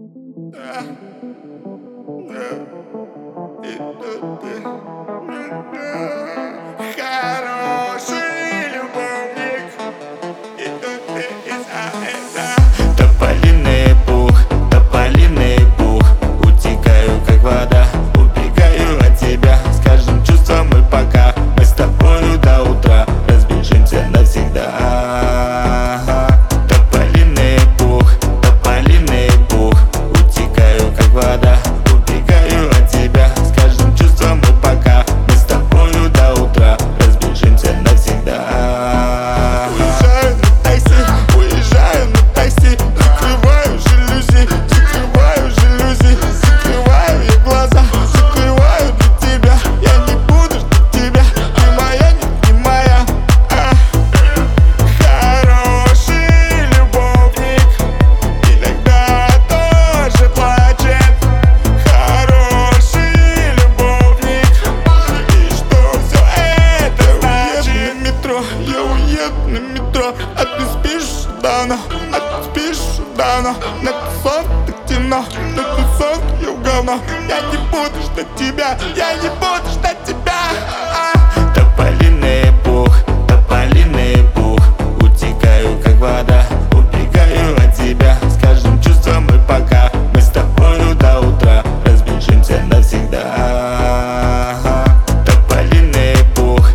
Да, да, и тут ты. Хороший любовник, и тут ты тополиный пух, утекаю как вода, убегаю от тебя. С каждым чувством мы пока, мы с тобою до утра разбежимся навсегда. Тополиный пух, утекаю как вода, убегаю от тебя. С каждым чувством мы пока, мы с тобою до утра разбежимся навсегда. Уезжаю на такси, закрываю жалюзи, закрываю я глаза, закрываю для тебя. Я не буду ждать тебя, ты моя, нет, не моя. Хороший любовник иногда тоже плачет. Хороший любовник, и что все это значит? Я уеду на метро, а ты спишь давно, на сон так темно, на сон я в говно. Я не буду ждать тебя, я не буду ждать тебя. Тополиный пух, утекаю как вода, убегаю от тебя. С каждым чувством мы пока, мы с тобою до утра разбежимся навсегда. Тополиный пух,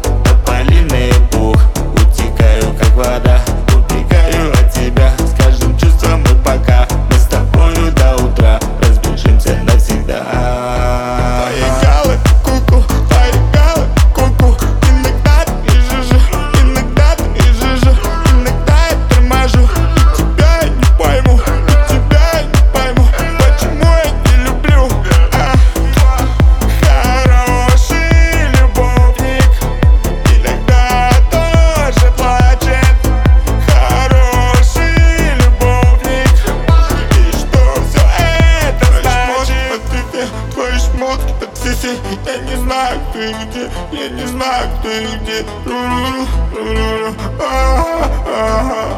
утекаю как вода, убегаю от тебя. С каждым чувством мы пока, мы с тобою до утра разбежимся навсегда. Твои галы куку, иногда ты жижу, иногда я торможу. И тебя я не пойму, почему я не люблю. Хороший любовник иногда тоже плачет. Хороший любовник, и что все это значит? Твои шмотки под сиси, я не знаю, кто и где, я не знаю, кто и где.